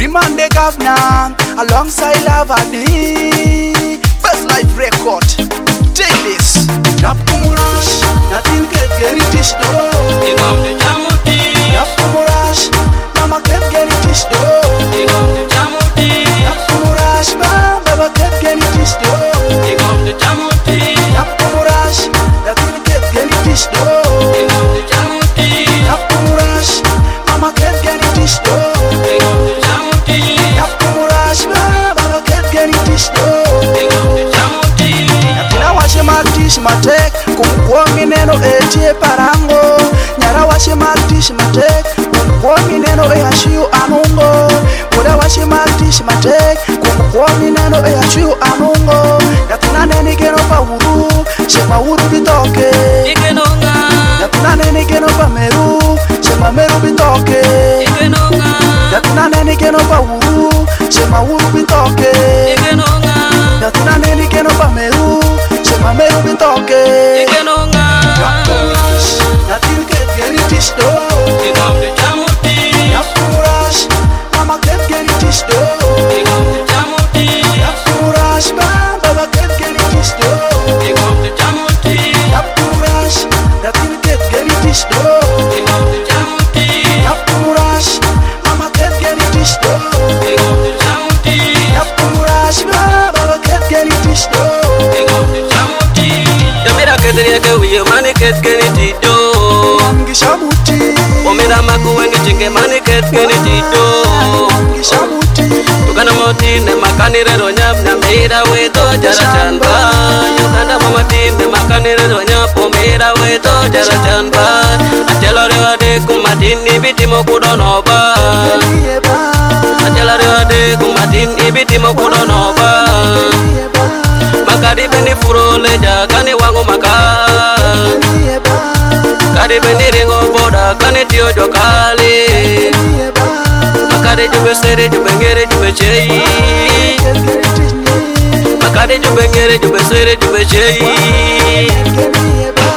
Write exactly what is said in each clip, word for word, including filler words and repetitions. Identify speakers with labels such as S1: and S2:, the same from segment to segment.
S1: Freeman the governor, alongside Lavadi. Best Life Record. Take this. Napumurash, nothing can get it is no.
S2: King of the Jamuti.
S1: Napumurash, mama can't get it is no.
S2: King of the Jamuti.
S1: Napumurash, baba can't get it is no.
S2: King of the Jamuti.
S1: Napumurash, nothing can get it is no.
S2: King of the Jamuti.
S1: Napumurash, mama can't get it is no.
S2: King of the Jamuti.
S1: Napumurash, baba can't get it is no.
S2: King of the Jamuti.
S1: Nyara washe matish matek kumkwongi neno etie parango. Nyara washe matish matek kumkwongi neno e ashiu anungo. Ura washe matish matek kumkwongi neno e ashiu anungo. Yatina neni geno pa uru, shema uru bitoke.
S2: Ikenonga.
S1: Yatina neni geno pa meru, shema meru bitoke.
S2: Ikenonga.
S1: Yatina neni geno pa uru, shema uru bitoke.
S2: Ikenonga.
S1: Yatina neni geno pa meru, shema meru bitoke.
S2: Ikenonga.
S1: Napumurash, nothing can get it is no.
S2: King of the Jamuti.
S1: Napumurash, mama can't get it is no.
S2: King of the Jamuti.
S1: Napumurash, baba can't get it is no.
S2: King of the Jamuti.
S1: Napumurash, nothing can get it is no.
S2: King of the Jamuti.
S1: Napumurash, mama can't get it is no.
S2: King of the Jamuti.
S1: Napumurash, baba can't get it is no.
S2: King of the Jamuti. Yamira kedriya ke wiye mani ket keni tido.
S1: Ngishabuti,
S2: Omira maku wengi chinge mani ket keni tido.
S1: ngishabuti,
S2: Tukana moti ne makani re ronya na mira we to jara chanba. Tukana moti ne makani re ronya po mira we to jara chanba. Atela re ade kumatini biti mokudo noba.
S1: yeba,
S2: Atela re ade kumatini biti mokudo noba.
S1: yeba,
S2: Makadi beni furole jagani wangu maka.
S1: yeba,
S2: Kadi beni ringo boda kani tio jokali.
S1: yeba.
S2: Makadi jube sere jube ngere jube chei.
S1: Can't get it is no.
S2: Makadi jube ngere jube sere jube chei.
S1: Can't get it, yeba.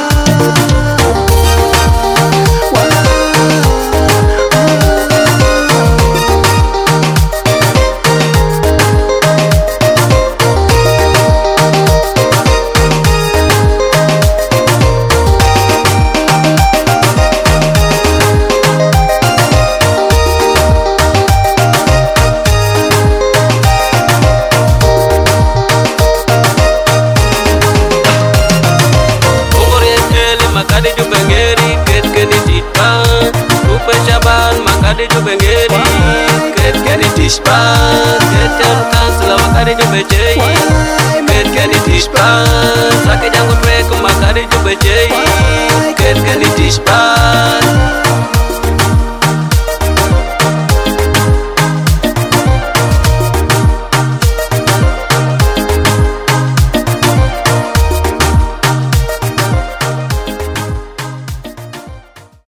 S2: Makadi jube ngeri ket keni titba. Rupe Shaban makadi jube ngeri ket keni titba. Ketan kansla makadi jube chei ket keni titba. Sake jangu trek makadi jube chei ket keni titba.